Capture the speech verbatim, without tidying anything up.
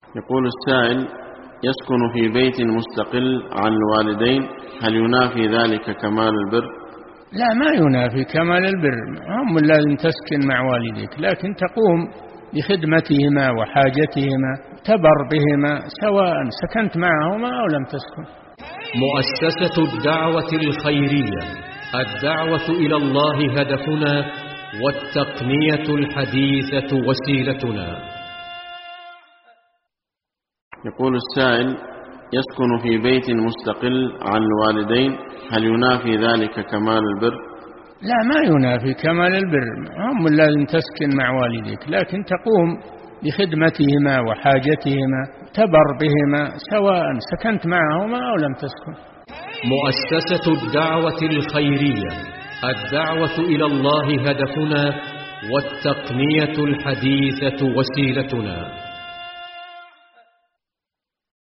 يقول السائل: يسكن في بيت مستقل عن الوالدين، هل ينافي ذلك كمال البر؟ لا، ما ينافي كمال البر. هم لازم تسكن مع والديك، لكن تقوم بخدمتهما وحاجتهما، تبر بهما سواء سكنت معهما أو لم تسكن. مؤسسة الدعوة الخيرية، الدعوة إلى الله هدفنا، والتقنية الحديثة وسيلتنا. يقول السائل: يسكن في بيت مستقل عن الوالدين، هل ينافي ذلك كمال البر؟ لا، ما ينافي كمال البر. هم لازم تسكن مع والديك، لكن تقوم بخدمتهما وحاجتهما، تبر بهما سواء سكنت معهما أو لم تسكن. مؤسسة الدعوة الخيرية، الدعوة إلى الله هدفنا، والتقنية الحديثة وسيلتنا.